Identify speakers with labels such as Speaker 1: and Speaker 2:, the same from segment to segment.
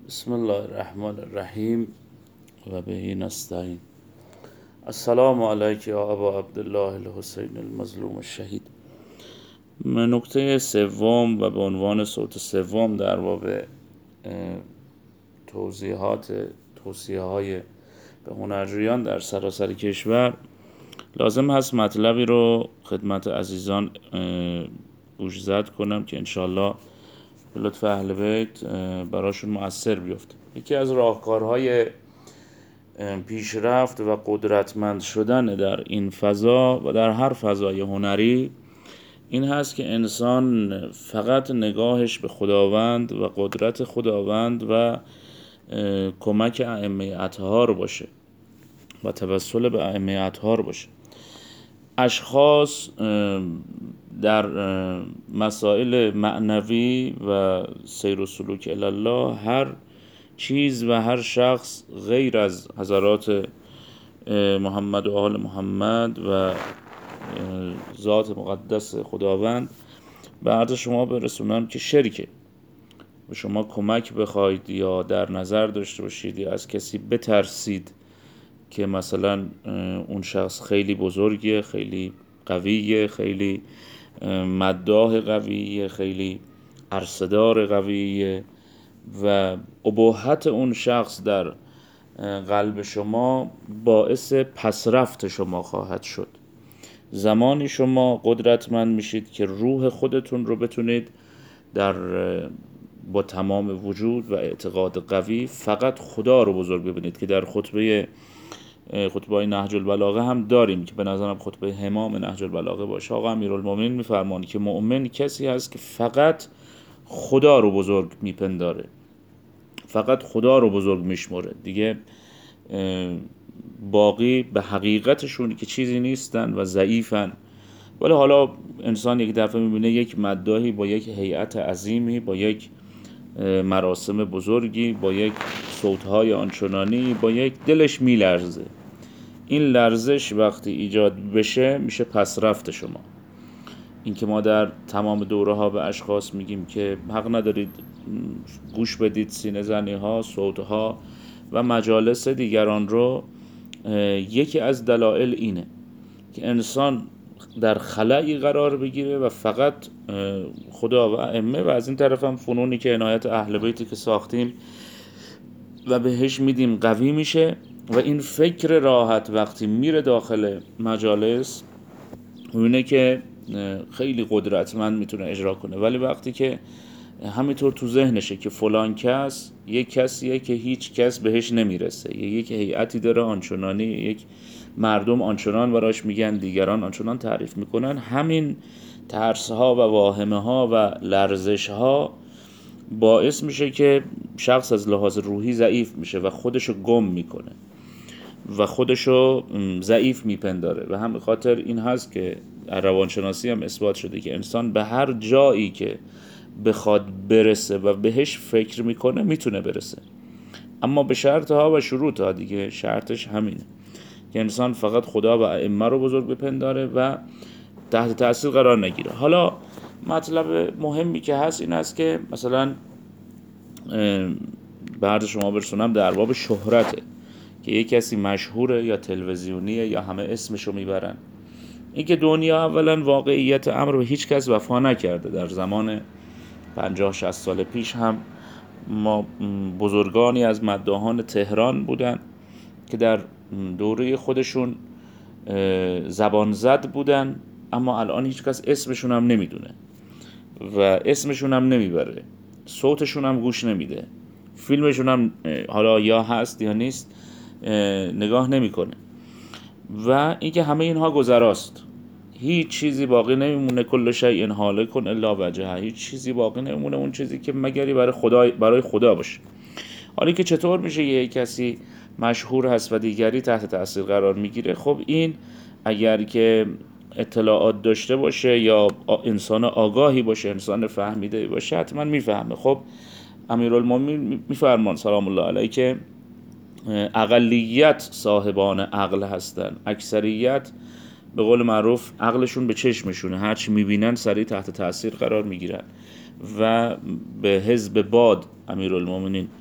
Speaker 1: بسم الله الرحمن الرحیم و به نستعین. السلام علیک یا ابا عبدالله الحسین المظلوم الشهید. نکته سوم و به عنوان صوت سوم در باب توصیه های به هنرجویان در سراسر کشور لازم هست مطلبی رو خدمت عزیزان گوشزد کنم که انشالله به لطف اهل بیت براشون مؤثر بیفته. یکی از راهکارهای پیشرفت و قدرتمند شدن در این فضا و در هر فضای هنری این هست که انسان فقط نگاهش به خداوند و قدرت خداوند و کمک ائمه اطهار باشه و توسل به ائمه اطهار باشه. اشخاص در مسائل معنوی و سیر و سلوک الی الله هر چیز و هر شخص غیر از حضرات محمد و آل محمد و ذات مقدس خداوند به عرض شما برسونم که شرکه. به شما کمک بخواید یا در نظر داشته باشید یا از کسی بترسید که مثلا اون شخص خیلی بزرگه، خیلی قویه، خیلی مداح قویه، خیلی عرصدار قویه و اباحت اون شخص در قلب شما باعث پسرفت شما خواهد شد. زمانی شما قدرتمند میشید که روح خودتون رو بتونید با تمام وجود و اعتقاد قوی فقط خدا رو بزرگ ببینید که در خطبه نهج البلاغه هم داریم که به نظرم خطبه همام نهج البلاغه باشه. آقا امیرالمومنین میفرمانی که مؤمن کسی هست که فقط خدا رو بزرگ میپنداره، فقط خدا رو بزرگ میشمره، دیگه باقی به حقیقتشون که چیزی نیستن و ضعیفن. ولی حالا انسان یک دفعه میبینه یک مداحی با یک هیئت عظیمی، با یک مراسم بزرگی، با یک صوتهای آنچنانی، با یک دلش میلرزه. این لرزش وقتی ایجاد بشه میشه پسرفت شما. این که ما در تمام دوره ها به اشخاص میگیم که حق ندارید گوش بدید سینه زنی ها، صوت ها و مجالس دیگران رو، یکی از دلایل اینه که انسان در خلایی قرار بگیره و فقط خدا و ائمه و از این طرف هم فنونی که عنایت اهل بیتی که ساختیم و بهش میدیم قوی میشه و این فکر راحت وقتی میره داخل مجالس اونه که خیلی قدرتمند میتونه اجرا کنه. ولی وقتی که همینطور تو ذهنشه که فلان کس یک کسیه که هیچ کس بهش نمیرسه، یک هیئتی داره آنچنانی، یک مردم آنچنان براش میگن، دیگران آنچنان تعریف میکنن، همین ترس ها و واهمه ها و لرزش ها باعث میشه که شخص از لحاظ روحی ضعیف میشه و خودشو گم میکنه و خودشو ضعیف میپنداره. و هم به خاطر این هست که در روانشناسی هم اثبات شده که انسان به هر جایی که بخواد برسه و بهش فکر میکنه میتونه برسه، اما به شرط ها و شروط ها. دیگه شرطش همینه که انسان فقط خدا و ائمه رو بزرگ بپنداره و تحت تاثیر قرار نگیره. حالا مطلب مهمی که هست این است که مثلا به عرض شما برسونم در باب شهرته که یک کسی مشهوره یا تلویزیونیه یا همه اسمشو میبرن. این که دنیا اولا واقعیت امر به هیچ کس وفا نکرده. در زمان 50-60 سال پیش هم ما بزرگانی از مداحان تهران بودن که در دوره خودشون زبان زد بودن، اما الان هیچ کس اسمشون هم نمیدونه و اسمشون هم نمیبره، صوتشون هم گوش نمیده، فیلمشون هم حالا یا هست یا نیست نگاه نمیکنه. و اینکه همه اینها گذراست، هیچ چیزی باقی نمیمونه. کل شیء هالک الا وجهه، هیچ چیزی باقی نمیمونه اون چیزی که مگری برای خدا باشه. حالا که چطور میشه یه کسی مشهور هست و دیگری تحت تاثیر قرار میگیره؟ خب این اگر که اطلاعات داشته باشه یا انسان آگاهی باشه، انسان فهمیده باشه، حتما میفهمه. خب امیرالمومنین میفرمان سلام الله علیه که اقلیت صاحبان عقل هستن، اکثریت به قول معروف عقلشون به چشمشونه، هرچی میبینن سریع تحت تاثیر قرار میگیرن و به حزب باد امیرالمومنین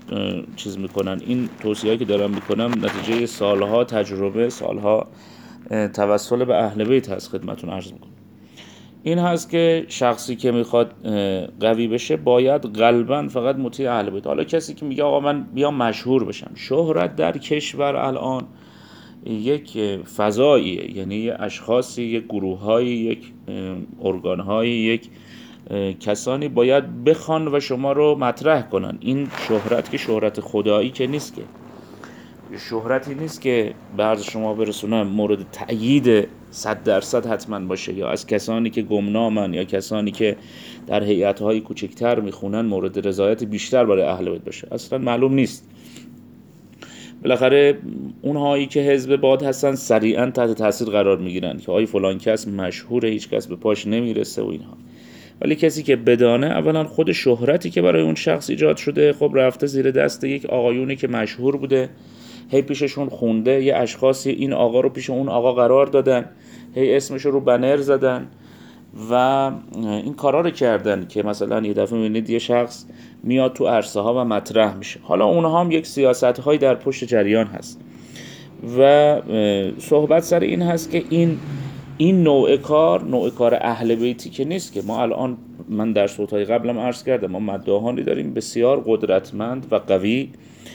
Speaker 1: چیز میکنن. این توصیه‌ای که دارم میکنم نتیجه سالها تجربه، سالها توسل به اهل بیت هست. خدمتون عرض میکنم این هست که شخصی که میخواد قوی بشه باید قلباً فقط مطیع اهل بیت. حالا کسی که میگه آقا من بیام مشهور بشم، شهرت در کشور الان یک فضاییه، یعنی یک اشخاصی، یک گروه‌هایی، یک ارگان‌هایی، یک کسانی باید بخوان و شما رو مطرح کنن. این شهرت که شهرت خدایی که نیست، که شهرتی نیست که به عرض شما برسونم مورد تأیید 100% حتما باشه، یا از کسانی که گمنامن یا کسانی که در هیئت‌های کوچکتر میخونن مورد رضایت بیشتر برای اهل بیت باشه. اصلا معلوم نیست. بالاخره اونهایی که حزب باد هستن سریعا تحت تاثیر قرار میگیرن که آی فلان کس مشهوره، هیچ کس به پاش نمیرسه و اینها. ولی کسی که بدانه، اولا خود شهرتی که برای اون شخص ایجاد شده، خب رفته زیر دست یک آقایونی که مشهور بوده، هی پیششون خونده، یه اشخاصی این آقا رو پیش اون آقا قرار دادن، هی اسمش رو بنر زدن و این کارا رو کردن که مثلا یه دفعه میبینید یه شخص میاد تو عرصه ها و مطرح میشه. حالا اونها هم یک سیاست هایی در پشت جریان هست و صحبت سر این هست که این نوع کار اهل بیتی که نیست. که ما الان، من در صوت‌های قبلم عرض کردم، ما مداحانی داریم بسیار قدرتمند و قوی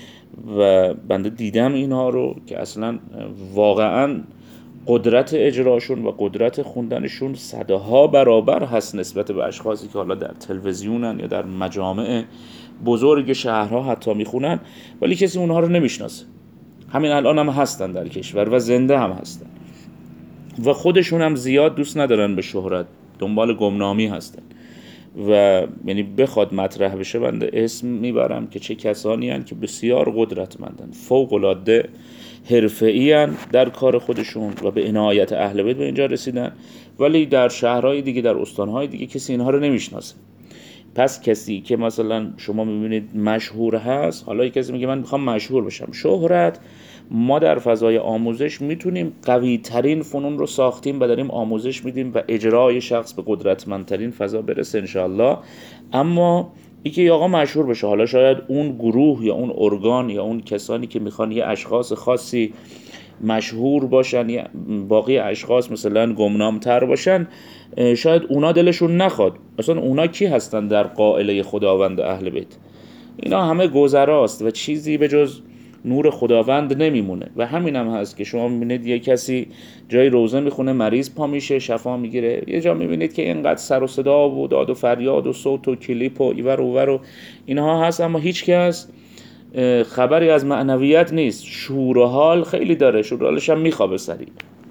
Speaker 1: و بنده دیدم اینها رو که اصلا واقعا قدرت اجراشون و قدرت خوندنشون صدها برابر هست نسبت به اشخاصی که حالا در تلویزیونن یا در مجامع بزرگ شهرها حتی میخونن، ولی کسی اونها رو نمیشناسه. همین الان هم هستن در کشور و زنده هم هستن و خودشون هم زیاد دوست ندارن به شهرت، دنبال گمنامی هستن و یعنی بخواد مطرح بشه بنده اسم میبرم که چه کسانی هستند که بسیار قدرتمندن، فوق العاده حرفه‌ای هستند در کار خودشون و به عنایت اهل بیت به اینجا رسیدن، ولی در شهرهای دیگه، در استانهای دیگه کسی اینها رو نمیشناسه. پس کسی که مثلا شما میبینید مشهور هست، حالا کسی میگه من میخوام مشهور بشم، شهرت، ما در فضای آموزش میتونیم قوی ترین فنون رو ساختیم و داریم آموزش میدیم و اجرای شخص به قدرتمندترین فضا برسه انشاءالله. اما اینکه آقا مشهور بشه، حالا شاید اون گروه یا اون ارگان یا اون کسانی که میخوان یه اشخاص خاصی مشهور باشن یا باقی اشخاص مثلا گمنامتر باشن، شاید اونا دلشون نخواد. اصلا اونا کی هستن در قائله خداوند اهل بیت؟ اینا همه گذراست و چیزی به جز نور خداوند نمیمونه. و همین هم هست که شما میبینید یه کسی جای روزه میخونه، مریض پا میشه، شفا میگیره، یه جا میبینید که اینقدر سر و صدا و داد و فریاد و صوت و کلیپ و ایور و اوور و اینها هست، اما هیچ کس خبری از معنویت نیست. شور و حال خیلی داره، شور و حالش هم میخوابه سریع.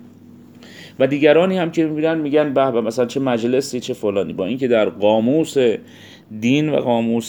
Speaker 1: و دیگرانی هم که میبینن میگن به مثلا چه مجلسی چه فلانی، با اینکه در قاموس دین و قاموس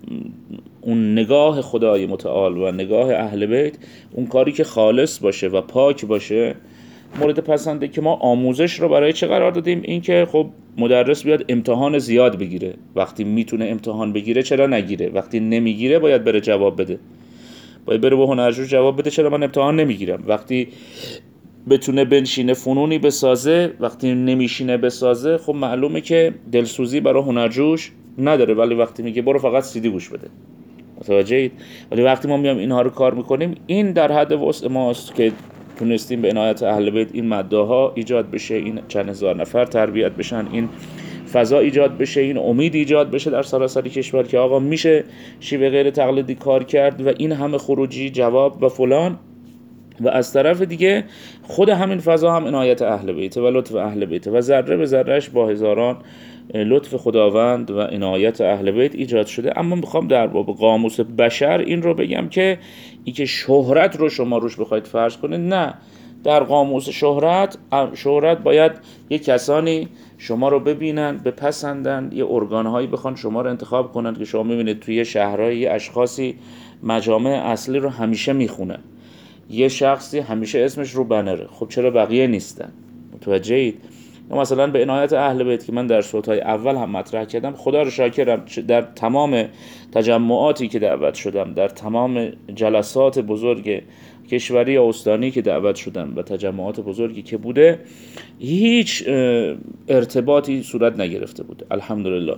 Speaker 1: اون نگاه خدای متعال و نگاه اهل بیت، اون کاری که خالص باشه و پاک باشه مورد پسنده. که ما آموزش رو برای چه قرار دادیم؟ این که خب مدرس بیاد امتحان زیاد بگیره، وقتی میتونه امتحان بگیره چرا نگیره؟ وقتی نمیگیره باید بره جواب بده، باید بره به هنرجو جواب بده چرا من امتحان نمیگیرم. وقتی بتونه بنشینه فنونی بسازه، وقتی نمیشینه بسازه، خب معلومه که دلسوزی برای هنرجوش نداره. ولی وقتی میگه برو فقط سیدی گوش بده، متوجهید؟ ولی وقتی ما میام اینها رو کار میکنیم، این در حد وسع ماست که تونستیم به عنایت اهل بیت این مداها ایجاد بشه، این چند هزار نفر تربیت بشن، این فضا ایجاد بشه، این امید ایجاد بشه در سراسر کشور که آقا میشه شیوه غیر تقلیدی کار کرد و این همه خروجی جواب و فلان. و از طرف دیگه خود همین فضا هم عنایت اهل بیت و لطف اهل بیت و ذره به ذرهش با هزاران لطف خداوند و عنایت اهل بیت ایجاد شده. اما میخوام در باب قاموس بشر این رو بگم که این که شهرت رو شما روش بخواید فرض کنید، نه. در قاموس شهرت باید یک کسانی شما رو ببینن، بپسندن، یه ارگانهایی بخوان شما رو انتخاب کنن که شما میبینید توی شهرهای یه اشخاصی مجامع اصلی رو همیشه میخونن، یه شخصی همیشه اسمش رو بنره، خب چرا بقیه نیستن؟ متوجهید؟ مثلا به عنایت اهل بیت که من در صوت‌های اول هم مطرح کردم، خدا رو شاکرم در تمام تجمعاتی که دعوت شدم، در تمام جلسات بزرگ کشوری یا استانی که دعوت شدم و تجمعات بزرگی که بوده، هیچ ارتباطی صورت نگرفته بود الحمدلله.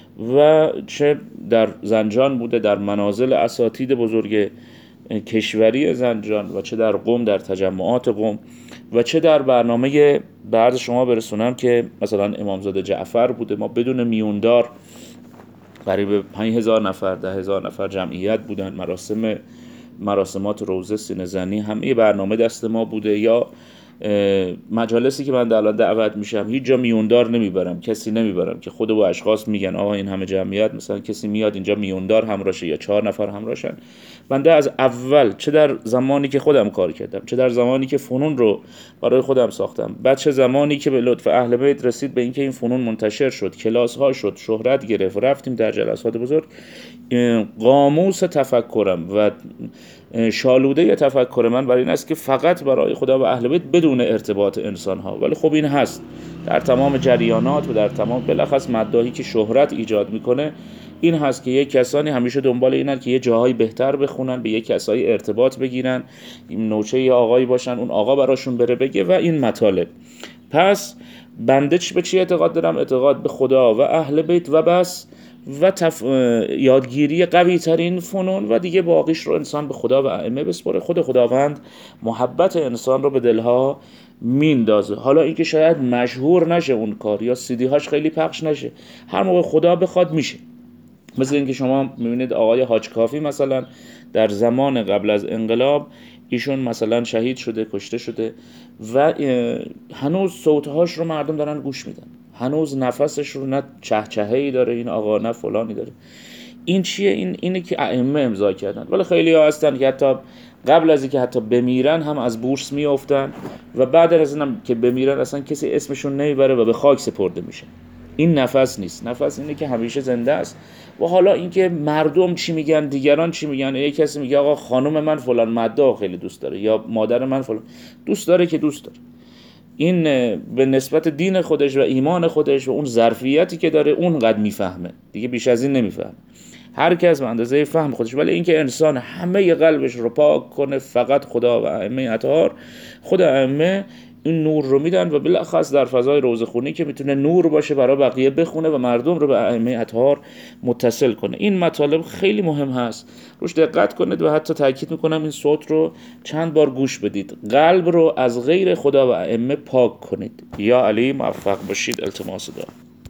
Speaker 1: و چه در زنجان بوده، در منازل اساتید بزرگ کشوری زنجان و چه در قم، در تجمعات قم و چه در برنامه بعد شما برسونم که مثلا امامزاده جعفر بوده. ما بدون میوندار قریب 5000 نفر 10000 نفر جمعیت بودن. مراسمات روضه سینه زنی همه برنامه دست ما بوده. یا مجالسی که من الان دعوت میشم هیچ جا میوندار نمیبرم، کسی نمیبرم که خود با اشخاص میگن آقا این همه جمعیت مثلا کسی میاد اینجا میوندار همراهشه یا 4 نفر همراهشن. بنده از اول چه در زمانی که خودم کار کردم، چه در زمانی که فنون رو برای خودم ساختم، بعد چه زمانی که به لطف اهل بیت رسید به اینکه این فنون منتشر شد، کلاس ها شد، شهرت گرفت، رفتیم در جلسات بزرگ، قاموس تفکرم و شالوده تفکر من برای این است که فقط برای خدا و اهل بیت بدون ارتباط انسان ها. ولی خب این هست در تمام جریانات و در تمام بالاخص مداحی که شهرت ایجاد میکنه، این هست که یک کسانی همیشه دنبال اینن که یه جاهای بهتر بخونن، به یک کسایی ارتباط بگیرن، این نوچه یه آقایی باشن، اون آقا براشون بره بگه و این مطالب. پس بنده به چی اعتقاد دارم؟ اعتقاد به خدا و اهل بیت و بس و یادگیری قوی ترین فنون و دیگه باقیش رو انسان به خدا و ائمه بسپاره. خود خداوند محبت انسان رو به دلها میندازه. حالا اینکه شاید مشهور نشه اون کار یا سیدی هاش خیلی پخش نشه، هر موقع خدا بخواد میشه. مثل اینکه شما میبینید آقای حاج کافی مثلا در زمان قبل از انقلاب ایشون مثلا شهید شده، کشته شده و هنوز صوتهاش رو مردم دارن گوش میدن، هنوز نفسش رو نه چهچهه‌ای داره این آقا نه فلانی داره. این چیه؟ اینه که ائمه امضا کردن. ولی خیلی ها هستن که حتی قبل از اینکه حتی بمیرن هم از بورس میافتن و بعد از اینم که بمیرن اصلا کسی اسمشون نمیبره و به خاک سپرده میشه. این نفس نیست. نفس اینه که همیشه زنده است. و حالا اینکه مردم چی میگن، دیگران چی میگن، یک کسی میگه آقا خانم من فلان مداح خیلی دوست داره یا مادر من فلان دوست داره، که دوست داره، این به نسبت دین خودش و ایمان خودش و اون ظرفیتی که داره اونقدر میفهمه، دیگه بیش از این نمیفهمه. هر کس به اندازه فهم خودش. ولی اینکه انسان همه قلبش رو پاک کنه فقط خدا و ائمه اطهار، خود ائمه این نور رو میدن و بالاخص در فضای روزخونی که میتونه نور باشه برای بقیه بخونه و مردم رو به ائمه اطهار متصل کنه. این مطالب خیلی مهم هست، روش دقت کنید و حتی تاکید میکنم این صوت رو چند بار گوش بدید. قلب رو از غیر خدا و ائمه پاک کنید. یا علی موفق باشید. التماس دارم.